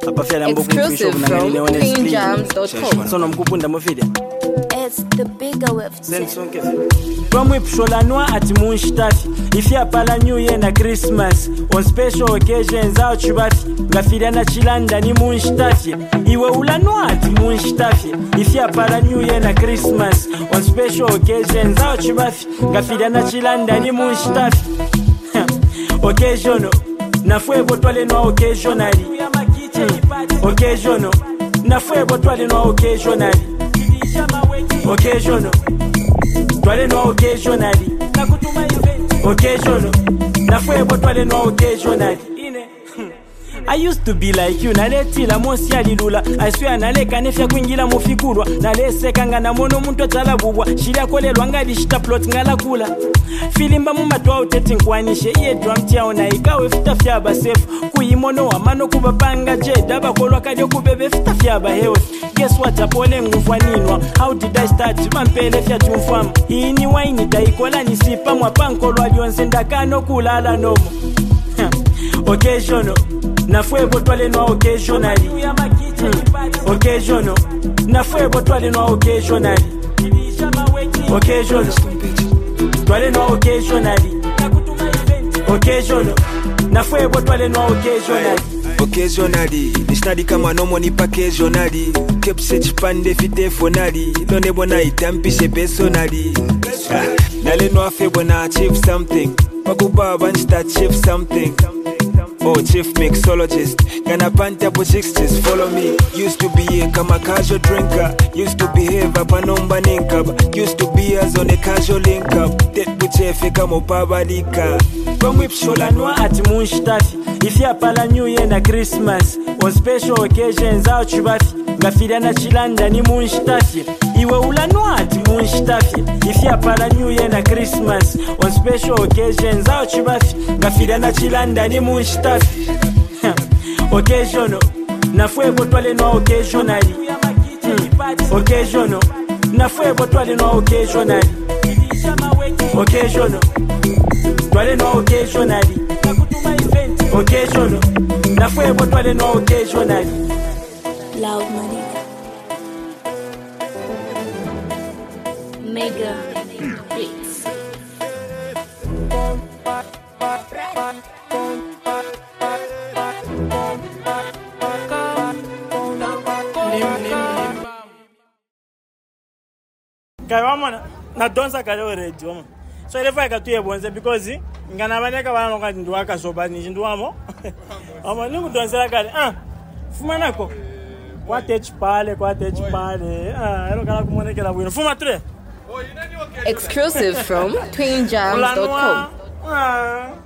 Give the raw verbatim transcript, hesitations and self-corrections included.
Exclusive from queen jams dot com. Sono mkupunda mofide. It's the bigger with Twamwipshola noa ati munshitafi. Ifya pala new year na Christmas. On special occasions out chubafi. Ngafira na chilanda ni munshitafi. Iwe ula noa ati munshitafi. Ifya pala new year na Christmas. On special occasions out chubafi. Ngafira na chilanda ni munshitafi. Occasional. Nafwe botwale noa occasionally. Occasional. Nafwe botwale noa occasionally. Occasional. Twale no occasionally. Nakutuma event. Occasional. Nafwe botwale no occasionally. I used to be like you. Naleti la mosi alilula. I swear naleka nefya kuingila mufikurwa. Nalese na mono muntu tala bubwa. Shiria kole lwanga lishita plot ngala kula. Filimba muma tuwa uteti nkwanishe. Iye dramtia ona ikawe fita fiaba safe. Kuimono wa mano kubapanga je. Daba kolwa kadio kubebe fita fiaba health. Guess what apole ngufwa ninwa. How did I start? Mampele fya tumfamu. Hii ni waini taikola nisipa. Mwapanko lwa lionsenda kano kulala nomo. Occasional. Nafwe botwale no occasionally. Occasional. Nafwe botwale no occasionally. Occasional. Twale no occasionally. Occasional. Nafwe botwale no occasionally. Occasionally, nishnadi kama nomo nipa occasionally. Kepse chipande fite fonali. None bona itampishe personally. Nale no afe bona achieve something. Pakuba banchita achieve something. Oh, chief mixologist. Gonna panta po chicks, just follow me. Used to be a kama casual drinker. Used to behave up a number ninkab. Used to be as on a casual link up. Tet buchefe kama pabadika. From whipshola noa ati munshitafi. Ifya pala new year na Christmas. On special occasions out chubafi. Ngafira na chilanda ni munshitafi. Iwe ula noa ati munshitafi. Ifya pala new year na Christmas. On special occasions out chubafi. Ngafira na chilanda ni munshitafi. Occasional. Nafwe botwale no occasionally. Occasional. Nafwe botwale no occasionally. Occasional. Twale no occasionally. Occasional. Nafwe botwale no occasionally. Loud money. Mega beats. Kawamana na donsa kale already wama. So ile faya katuye bonze because ngana baneka bana ngati ndwaka soba ni ndwamo. Ama ningu donsa kale ah fuma nako. Kwa tech pale kwa tech pale ah ero kala kumonekela bwino fuma tre. Exclusive from queen jams dot com. Ah